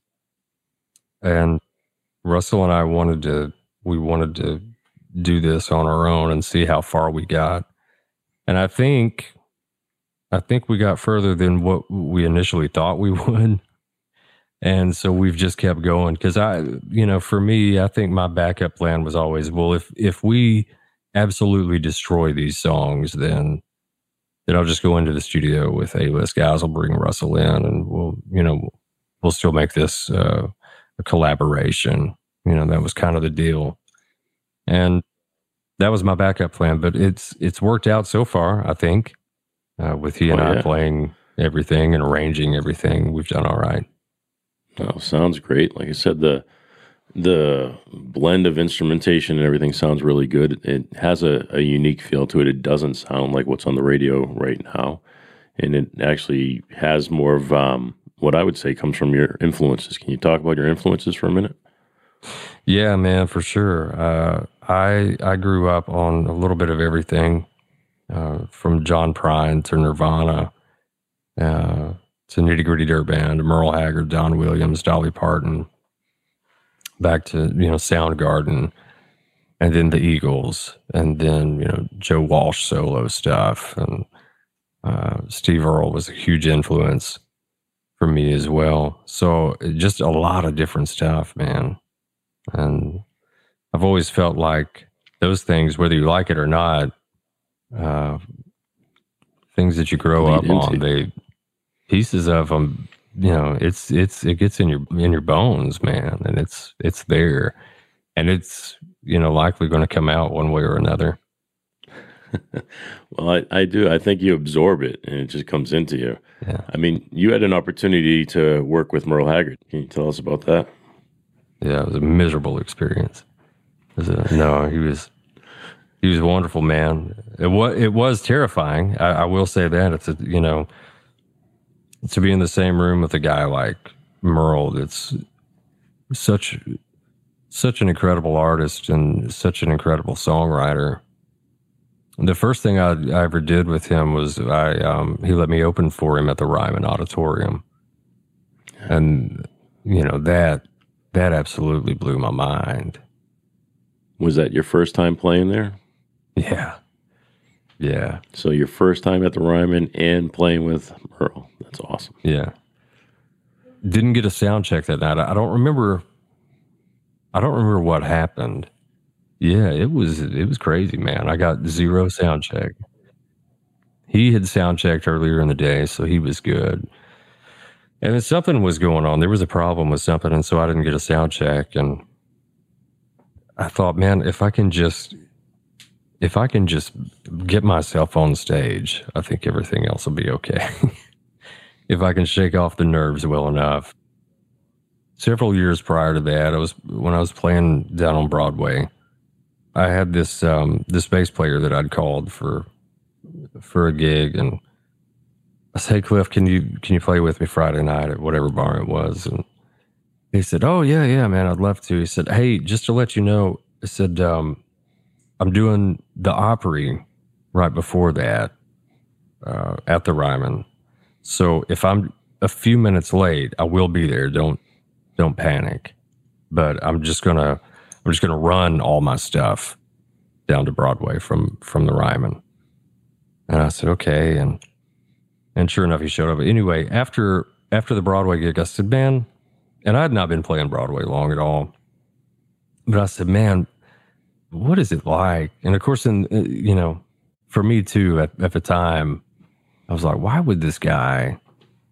And Russell and I wanted to, we wanted to do this on our own and see how far we got. And I think, I think we got further than what we initially thought we would. And so we've just kept going. Cause I, you know, for me, I think my backup plan was always, well, if, if we absolutely destroy these songs, then, then I'll just go into the studio with A-list guys. I'll bring Russell in and we'll, you know, we'll still make this uh, a collaboration. You know, that was kind of the deal. And that was my backup plan, but it's, it's worked out so far, I think. Uh, with he and Oh, I yeah. playing everything and arranging everything, we've done all right. Oh, sounds great. Like I said, the the blend of instrumentation and everything sounds really good. It has a, a unique feel to it. It doesn't sound like what's on the radio right now. And it actually has more of um, what I would say comes from your influences. Can you talk about your influences for a minute? Yeah, man, for sure. Uh, I I grew up on a little bit of everything, uh, from John Prine to Nirvana, uh, to Nitty Gritty Dirt Band, Merle Haggard, Don Williams, Dolly Parton, back to, you know, Soundgarden, and then the Eagles, and then, you know, Joe Walsh solo stuff, and uh, Steve Earle was a huge influence for me as well. So just a lot of different stuff, man. And I've always felt like those things, whether you like it or not, uh, things that you grow Lead up into. on, they pieces of them, you know, it's it's it gets in your in your bones, man, and it's it's there, and it's, you know, likely going to come out one way or another. Well, I, I do. I think you absorb it and it just comes into you. Yeah, I mean, you had an opportunity to work with Merle Haggard. Can you tell us about that? yeah, it was a miserable experience. It was a, no, he was he was a wonderful man. It was it was terrifying. I, I will say that. It's a, you know, to be in the same room with a guy like Merle, that's such such an incredible artist and such an incredible songwriter. The first thing I, I ever did with him was I um, he let me open for him at the Ryman Auditorium, and you know that that absolutely blew my mind. Was that your first time playing there? Yeah, yeah, So your first time at the Ryman and playing with Merle. That's awesome. yeah. Didn't get a sound check that night. I don't remember. I don't remember what happened. Yeah, it was it was crazy, man. I got zero sound check. He had sound checked earlier in the day, so he was good. And then something was going on. There was a problem with something, and so I didn't get a sound check. And I thought, man, if I can just if I can just get myself on stage, I think everything else will be okay. If I can shake off the nerves well enough. Several years prior to that, I was when I was playing down on Broadway, I had this um, this bass player that I'd called for for a gig, and I said, "Hey, Cliff, can you can you play with me Friday night at whatever bar it was?" And he said, "Oh yeah, yeah, man, I'd love to." He said, "Hey, just to let you know," I said, um, "I'm doing the Opry right before that uh, at the Ryman. So if I'm a few minutes late, I will be there. Don't don't panic. But I'm just gonna I'm just gonna run all my stuff down to Broadway from from the Ryman." And I said, "Okay." And and sure enough, he showed up. Anyway, after after the Broadway gig, I said, "Man," and I had not been playing Broadway long at all. But I said, "Man, what is it like?" And of course, in you know, for me too, at, at the time, I was like, "Why would this guy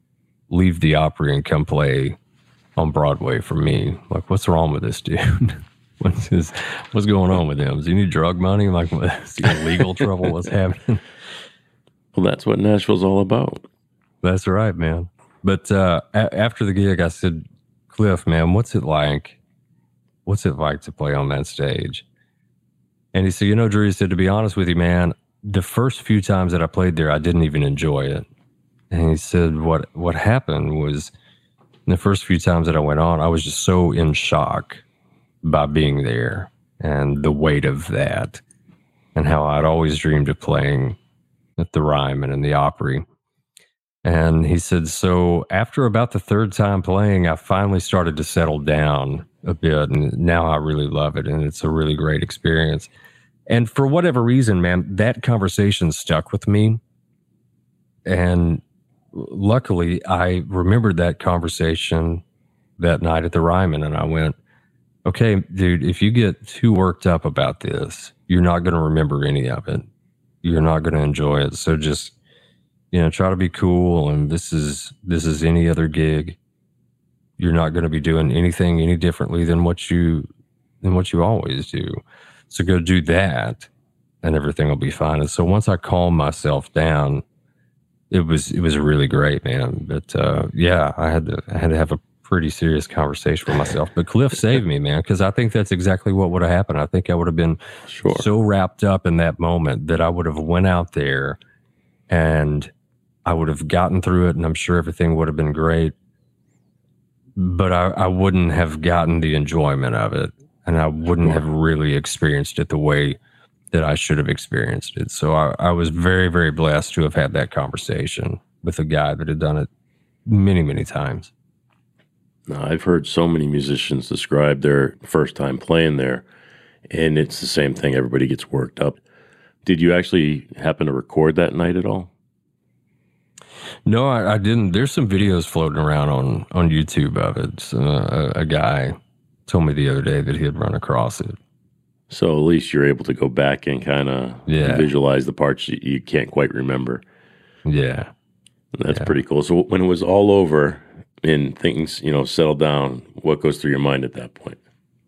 leave the Opry and come play on Broadway for me. Like, what's wrong with this dude? what's his, what's going on with him? Does he need drug money? Like, is he in legal trouble? What's happening? Well, that's what Nashville's all about. That's right, man. But uh, a- after the gig, I said, Cliff, man, what's it like? What's it like to play on that stage? And he said, you know, Drew, he said, to be honest with you, man, the first few times that I played there, I didn't even enjoy it. And he said, what what happened was, the first few times that I went on, I was just so in shock by being there and the weight of that and how I'd always dreamed of playing at the Ryman and the Opry. And he said, so after about the third time playing, I finally started to settle down a bit. And now I really love it. And it's a really great experience. And for whatever reason, man, that conversation stuck with me. And luckily, I remembered that conversation that night at the Ryman. And I went, okay, dude, if you get too worked up about this, you're not going to remember any of it. You're not going to enjoy it. So just, you know, try to be cool. And this is, this is any other gig. You're not going to be doing anything any differently than what you, than what you always do. So go do that and everything will be fine. And so once I calmed myself down, it was, it was really great, man. But, uh, yeah, I had to, I had to have a pretty serious conversation with myself, but Cliff saved me, man. Cause I think that's exactly what would have happened. I think I would have been Sure. so wrapped up in that moment that I would have went out there and I would have gotten through it, and I'm sure everything would have been great, but I, I wouldn't have gotten the enjoyment of it, and I wouldn't have really experienced it the way that I should have experienced it. So I, I was very, very blessed to have had that conversation with a guy that had done it many, many times. Now, I've heard so many musicians describe their first time playing there, and it's the same thing. Everybody gets worked up. Did you actually happen to record that night at all? No, I, I didn't. There's some videos floating around on, on YouTube of it. So, uh, a, a guy told me the other day that he had run across it. So at least you're able to go back and kind of Yeah. visualize the parts you, you can't quite remember. Yeah. That's Yeah. pretty cool. So when it was all over and things, you know, settled down, what goes through your mind at that point?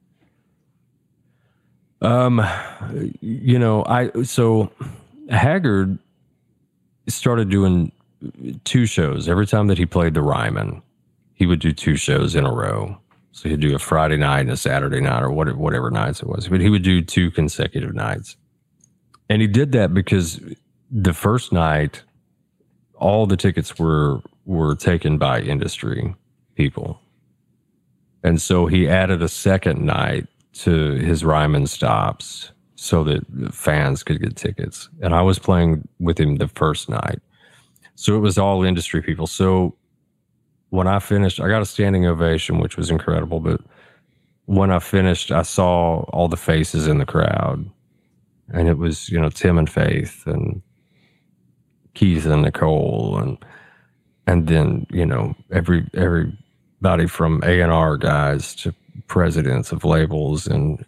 Um, you know, I so Haggard started doing two shows every time that he played the Ryman. He would do two shows in a row. So he'd do a Friday night and a Saturday night, or whatever, whatever nights it was. But he would do two consecutive nights, and he did that because the first night, all the tickets were were taken by industry people, and so he added a second night to his Ryman stops so that fans could get tickets. And I was playing with him the first night. So it was all industry people. So when I finished, I got a standing ovation, which was incredible. But when I finished, I saw all the faces in the crowd. And it was, you know, Tim and Faith and Keith and Nicole. And and then, you know, every everybody from A and R guys to presidents of labels, and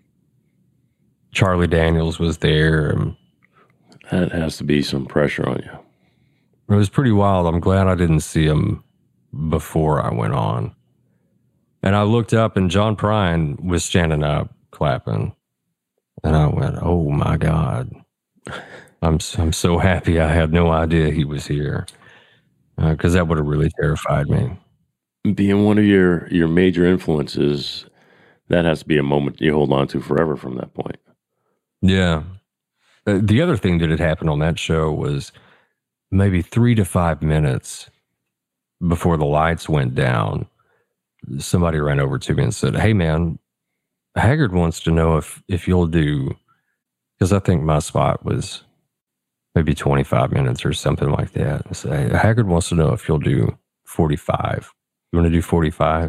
Charlie Daniels was there. And That has to be some pressure on you. it was pretty wild. I'm glad I didn't see him before I went on. And I looked up, and John Prine was standing up clapping. And I went, oh my God. I'm, I'm so happy. I had no idea he was here, because uh, that would have really terrified me. Being one of your, your major influences, that has to be a moment you hold on to forever from that point. Yeah. Uh, the other thing that had happened on that show was maybe three to five minutes before the lights went down, somebody ran over to me and said, hey man, Haggard wants to know if, if you'll do, because I think my spot was maybe twenty-five minutes or something like that. I said, hey, Haggard wants to know if you'll do forty-five. You want to do forty-five?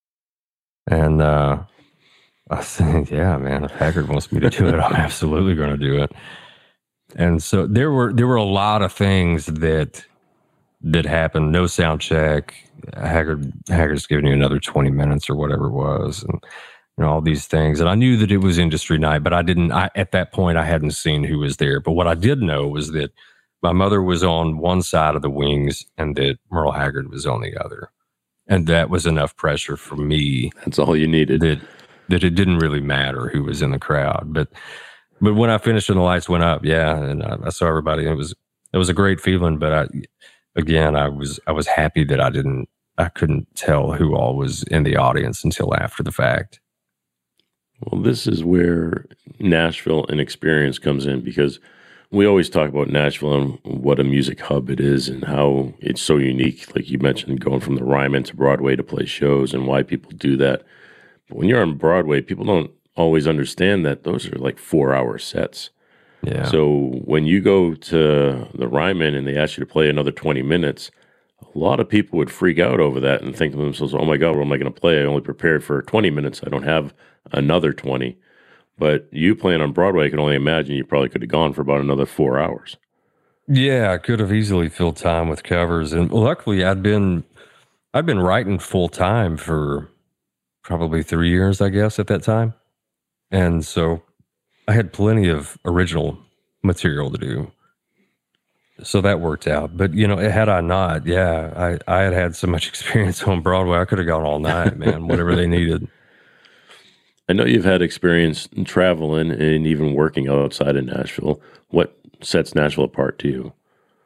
And uh, I said, yeah, man, if Haggard wants me to do it, I'm absolutely going to do it. And so there were there were a lot of things that that happened. No sound check. Haggard Haggard's giving you another twenty minutes or whatever it was, and you know, all these things. And I knew that it was industry night, but I didn't. I, at that point, I hadn't seen who was there. But what I did know was that my mother was on one side of the wings and that Merle Haggard was on the other. And that was enough pressure for me. That's all you needed. That, that it didn't really matter who was in the crowd. But but when I finished and the lights went up, yeah, and I, I saw everybody, and it was it was a great feeling. But I, again, I was I was happy that I didn't I couldn't tell who all was in the audience until after the fact. Well, this is where Nashville and experience comes in, because we always talk about Nashville and what a music hub it is and how it's so unique. Like you mentioned, going from the Ryman to Broadway to play shows and why people do that. But when you're on Broadway, people don't always understand that those are like four-hour sets. Yeah. So when you go to the Ryman and they ask you to play another twenty minutes, a lot of people would freak out over that and think to themselves, oh my God, what am I going to play? I only prepared for twenty minutes. I don't have another twenty. But you playing on Broadway, I can only imagine you probably could have gone for about another four hours. Yeah, I could have easily filled time with covers. And luckily I'd been I'd been writing full time for probably three years, I guess, at that time. And so I had plenty of original material to do. So that worked out. But, you know, had I not, yeah, I, I had had so much experience on Broadway, I could have gone all night, man, whatever they needed. I know you've had experience in traveling and even working outside of Nashville. What sets Nashville apart to you?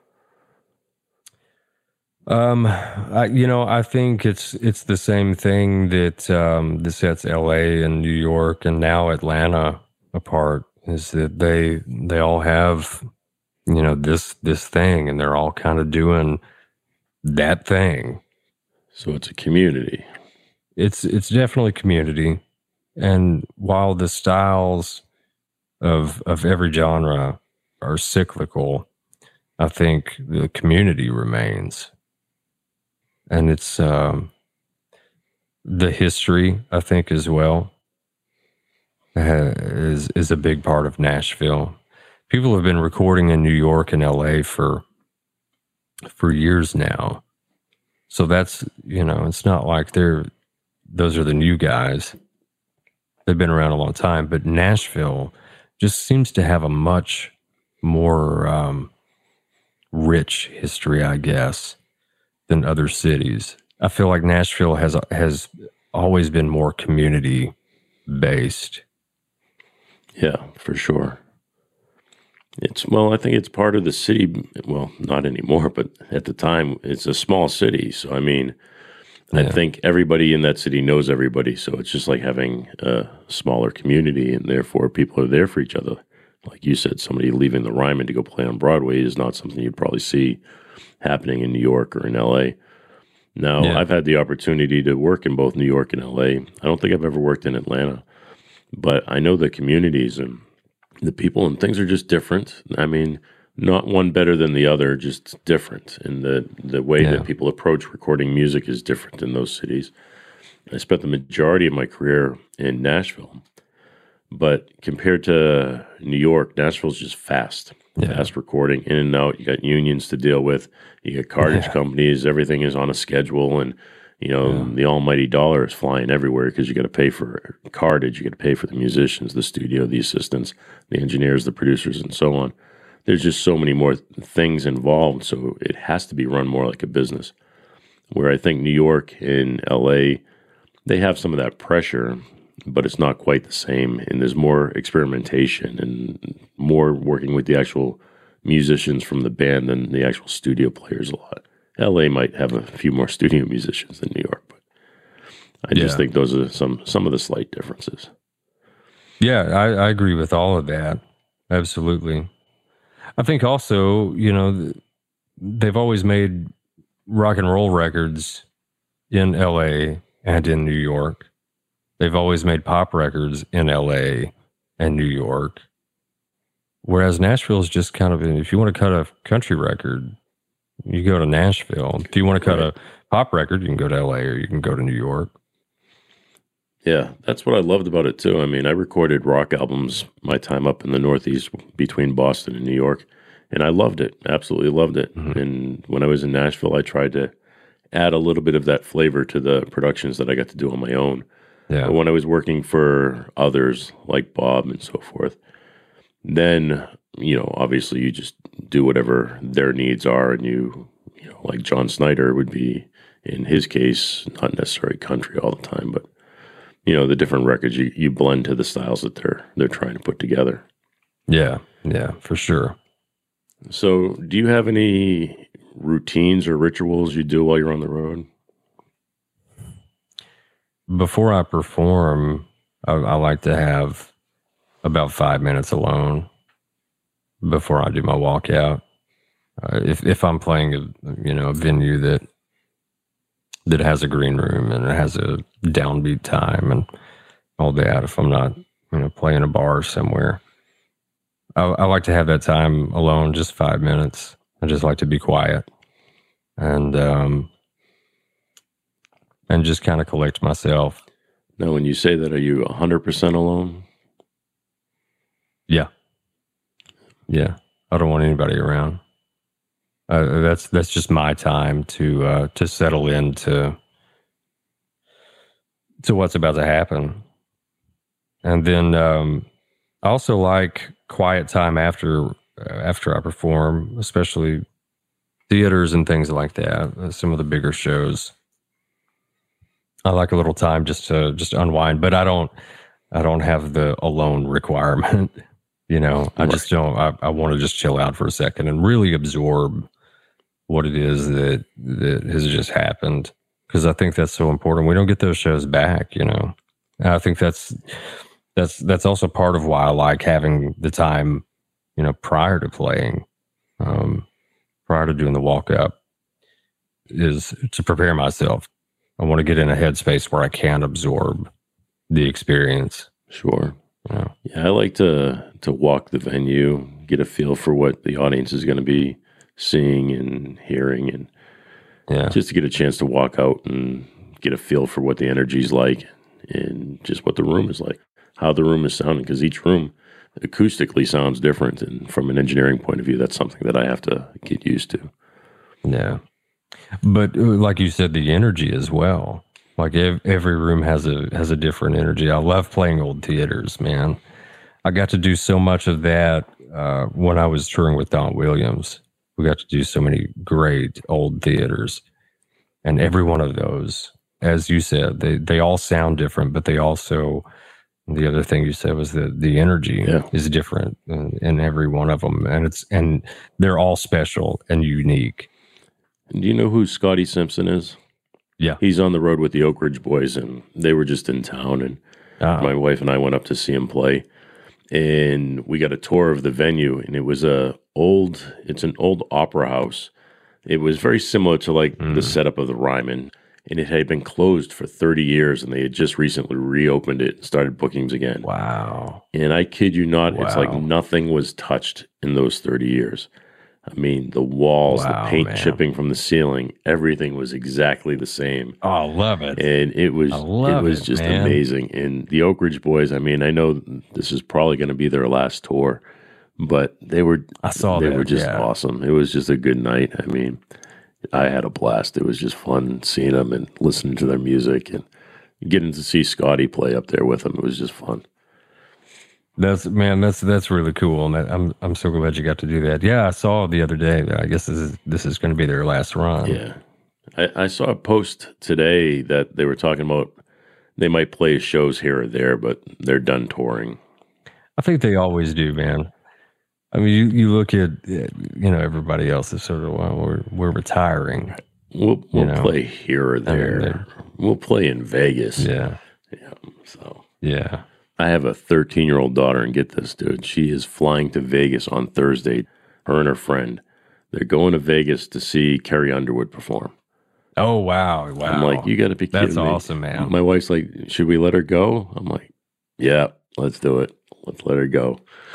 Um, I, you know, I think it's it's the same thing that um, that sets L A and New York and now Atlanta apart, is that they they all have, you know, this this thing, and they're all kind of doing that thing. So it's a community. It's it's definitely community. And while the styles of of every genre are cyclical, I think the community remains. And it's um, the history, I think, as well, uh, is is a big part of Nashville. People have been recording in New York and L A for for years now, so that's, you know, it's not like they're those are the new guys. They've been around a long time, but Nashville just seems to have a much more um, rich history, I guess, than other cities. I feel like Nashville has has always been more community based. Yeah, for sure. It's well, I think it's part of the city. Well, not anymore, but at the time, it's a small city. So, I mean, I Yeah. think everybody in that city knows everybody. So it's just like having a smaller community, and therefore people are there for each other. Like you said, somebody leaving the Ryman to go play on Broadway is not something you'd probably see happening in New York or in L A. Now, Yeah. I've had the opportunity to work in both New York and L A. I don't think I've ever worked in Atlanta, but I know the communities and the people, and things are just different. I mean, not one better than the other, just different. And the, the way Yeah. that people approach recording music is different in those cities. I spent the majority of my career in Nashville, but compared to New York, Nashville's just fast. Yeah. Fast recording, in and out. You got unions to deal with. You got cartage Yeah. companies. Everything is on a schedule, and you know Yeah. the almighty dollar is flying everywhere because you got to pay for cartage. You got to pay for the musicians, the studio, the assistants, the engineers, the producers, and so on. There's just so many more things involved, so it has to be run more like a business. Where I think New York and L A, they have some of that pressure, but it's not quite the same. And there's more experimentation and more working with the actual musicians from the band than the actual studio players a lot. L A might have a few more studio musicians than New York, but I just Yeah. think those are some some of the slight differences. Yeah, I, I agree with all of that. Absolutely. I think also, you know, th- they've always made rock and roll records in L A and in New York. They've always made pop records in L A and New York. Whereas Nashville is just kind of, if you want to cut a country record, you go to Nashville. If you want to cut Right. a pop record, you can go to L A or you can go to New York. Yeah, that's what I loved about it too. I mean, I recorded rock albums my time up in the Northeast between Boston and New York, and I loved it. Absolutely loved it. Mhm. And when I was in Nashville, I tried to add a little bit of that flavor to the productions that I got to do on my own. Yeah. But when I was working for others like Bob and so forth, then you know, obviously you just do whatever their needs are, and you, you know, like John Snyder would be, in his case, not necessarily country all the time, but, you know, the different records you, you blend to the styles that they're they're trying to put together. Yeah, yeah, for sure. So do you have any routines or rituals you do while you're on the road? Before I perform, I, I like to have about five minutes alone before I do my walkout. Uh, if if I'm playing a you know a venue that that has a green room and it has a downbeat time and all that, if I'm not you know playing a bar somewhere, I, I like to have that time alone, just five minutes. I just like to be quiet and um, and just kind of collect myself. Now, when you say that, are you one hundred percent alone? Yeah. Yeah. I don't want anybody around. Uh, that's that's just my time to uh, to settle into to what's about to happen. And then um, I also like quiet time after uh, after I perform, especially theaters and things like that. Uh, some of the bigger shows, I like a little time just to just unwind. But I don't I don't have the alone requirement. You know, I just don't. I, I want to just chill out for a second and really absorb what it is that that has just happened, because I think that's so important. We don't get those shows back, you know. And I think that's that's that's also part of why I like having the time, you know, prior to playing, um, prior to doing the walk up, is to prepare myself. I want to get in a headspace where I can absorb the experience. Sure. You know? Yeah, I like to to walk the venue, get a feel for what the audience is going to be seeing and hearing, and yeah, just to get a chance to walk out and get a feel for what the energy's like and just what the room is like, how the room is sounding, because each room acoustically sounds different, and from an engineering point of view, that's something that I have to get used to. Yeah, but like you said, the energy as well. Like ev- every room has a has a different energy. I love playing old theaters, man. I got to do so much of that uh, when I was touring with Don Williams. We got to do so many great old theaters, and every one of those, as you said, they they all sound different, but they also, the other thing you said was that the energy yeah. is different in, in every one of them, and it's and they're all special and unique. And do you know who Scotty Simpson is? Yeah. He's on the road with the Oak Ridge Boys, and they were just in town, and uh-huh. my wife and I went up to see him play, and we got a tour of the venue, and it was a old, it's an old opera house. It was very similar to like mm. the setup of the Ryman, and it had been closed for thirty years, and they had just recently reopened it and started bookings again. Wow. And I kid you not, wow. it's like nothing was touched in those thirty years. I mean, the walls, wow, the paint man. chipping from the ceiling, everything was exactly the same. Oh, I love it. And it was it was it, just man. amazing. And the Oak Ridge Boys, I mean, I know this is probably going to be their last tour, but they were I saw they that, were just yeah. awesome. It was just a good night. I mean, I had a blast. It was just fun seeing them and listening to their music and getting to see Scotty play up there with them. It was just fun. That's man, that's that's really cool, and that, I'm I'm so glad you got to do that. Yeah, I saw the other day. I guess this is this is going to be their last run. Yeah, I, I saw a post today that they were talking about they might play shows here or there, but they're done touring. I think they always do, man. I mean, you, you look at you know everybody else is sort of well, we're we're retiring. We'll we'll you know? play here or there. I mean, we'll play in Vegas. Yeah, yeah. So yeah. I have a thirteen-year-old daughter, and get this, dude. She is flying to Vegas on Thursday, her and her friend. They're going to Vegas to see Carrie Underwood perform. Oh, wow. Wow. I'm like, you got to be kidding That's me. awesome, man. My wife's like, should we let her go? I'm like, yeah, let's do it. Let's let her go.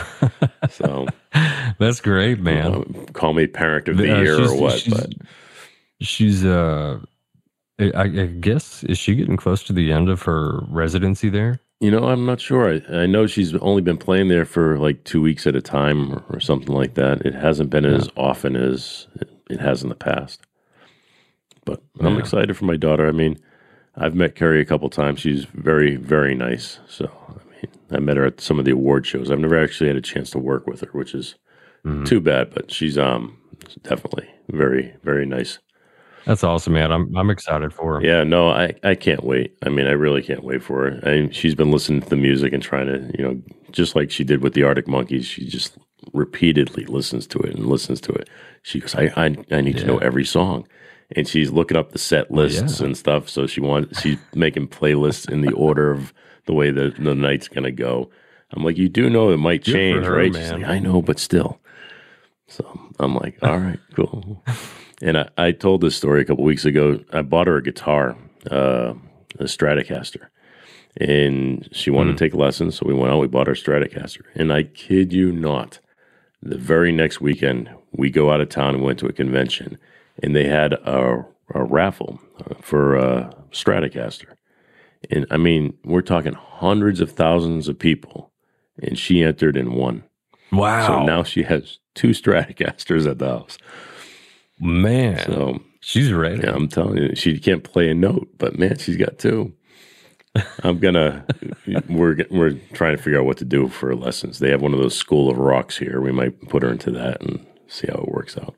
So that's great, man. You know, call me parent of the uh, year or what. She's, but she's uh, I, I guess, is she getting close to the end of her residency there? You know, I'm not sure. I, I know she's only been playing there for like two weeks at a time or, or something like that. It hasn't been yeah. as often as it, it has in the past. But yeah. I'm excited for my daughter. I mean, I've met Carrie a couple times. She's very, very nice. So, I mean, I met her at some of the award shows. I've never actually had a chance to work with her, which is mm-hmm. too bad, but she's um definitely very, very nice. That's awesome, man. I'm I'm excited for her. Yeah, no, I, I can't wait. I mean, I really can't wait for her. I mean, she's been listening to the music and trying to, you know, just like she did with the Arctic Monkeys, she just repeatedly listens to it and listens to it. She goes, I I, I need yeah. to know every song. And she's looking up the set lists yeah. and stuff. So she wants, she's making playlists in the order of the way the, the night's going to go. I'm like, you do know it might Good change, her, right? Man. She's like, I know, but still. So I'm like, all right, cool. And I, I told this story a couple weeks ago. I bought her a guitar, uh, a Stratocaster. And she wanted mm. to take lessons. So we went out, we bought her Stratocaster. And I kid you not, the very next weekend, we go out of town and went to a convention. And they had a, a raffle for a Stratocaster. And I mean, we're talking hundreds of thousands of people. And she entered in one. Wow. So now she has two Stratocasters at the house. Man. So she's ready. Yeah, I'm telling you, she can't play a note, but man, she's got two. I'm gonna, we're we're trying to figure out what to do for lessons. They have one of those School of Rocks here. We might put her into that and see how it works out.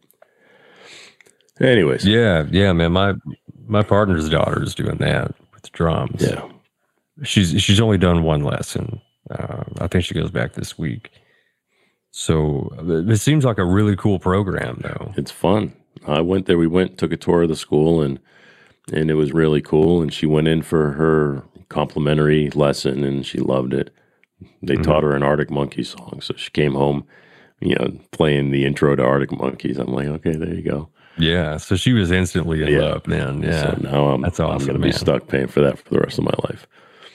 Anyways. Yeah, yeah, man. My my partner's daughter is doing that with drums. Yeah. She's she's only done one lesson. Uh, I think she goes back this week. So it seems like a really cool program, though. It's fun. I went there. We went, took a tour of the school, and and it was really cool. And she went in for her complimentary lesson, and she loved it. They mm-hmm. taught her an Arctic Monkeys song, so she came home, you know, playing the intro to Arctic Monkeys. I'm like, okay, there you go. Yeah, so she was instantly in yeah. love, man. Yeah, so now I'm, That's awesome, I'm going to be stuck paying for that for the rest of my life.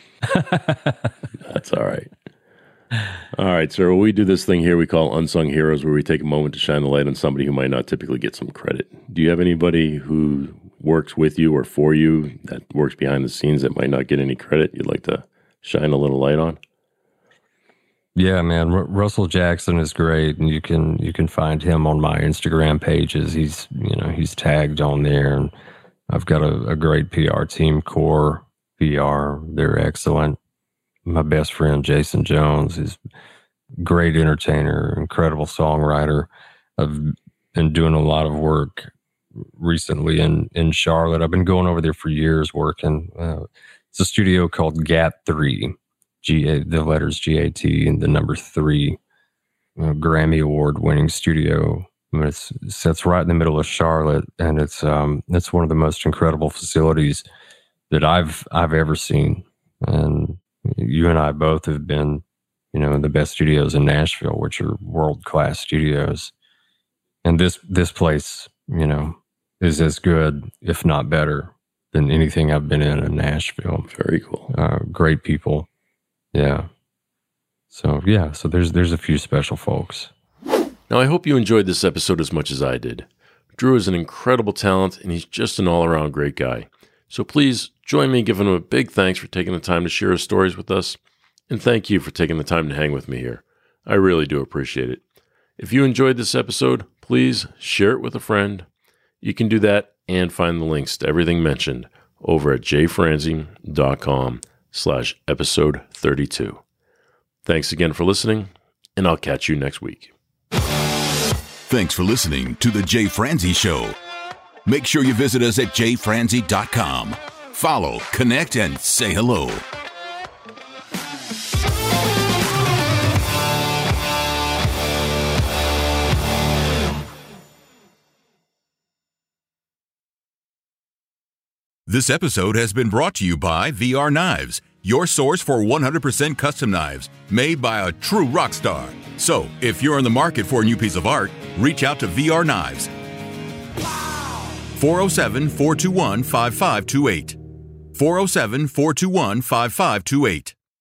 That's all right. All right, sir. Well, we do this thing here we call Unsung Heroes, where we take a moment to shine the light on somebody who might not typically get some credit. Do you have anybody who works with you or for you that works behind the scenes that might not get any credit you'd like to shine a little light on? Yeah, man. R- Russell Jackson is great, and you can you can find him on my Instagram pages. He's you know he's tagged on there, and I've got a, a great P R team, Core P R. They're excellent. My best friend Jason Jones is a great entertainer, incredible songwriter. I've been doing a lot of work recently in in Charlotte. I've been going over there for years working. Uh, it's a studio called G A T three. G A, the letters G A T and the number three, you know, Grammy Award winning studio. I mean, it's, it sits right in the middle of Charlotte, and it's um it's one of the most incredible facilities that I've I've ever seen. And you and I both have been, you know, in the best studios in Nashville, which are world class studios. And this this place, you know, is as good, if not better, than anything I've been in in Nashville. Very cool. Uh, great people. Yeah. So, yeah. So there's there's a few special folks. Now, I hope you enjoyed this episode as much as I did. Drew is an incredible talent, and he's just an all-around great guy. So please join me in giving him a big thanks for taking the time to share his stories with us. And thank you for taking the time to hang with me here. I really do appreciate it. If you enjoyed this episode, please share it with a friend. You can do that and find the links to everything mentioned over at jfranzi.com slash episode 32. Thanks again for listening, and I'll catch you next week. Thanks for listening to The Jay Franzi Show. Make sure you visit us at j franzi dot com. Follow, connect, and say hello. This episode has been brought to you by V R Knives, your source for one hundred percent custom knives made by a true rock star. So, if you're in the market for a new piece of art, reach out to V R Knives. four oh seven, four two one, five five two eight. four oh seven, four two one, five five two eight.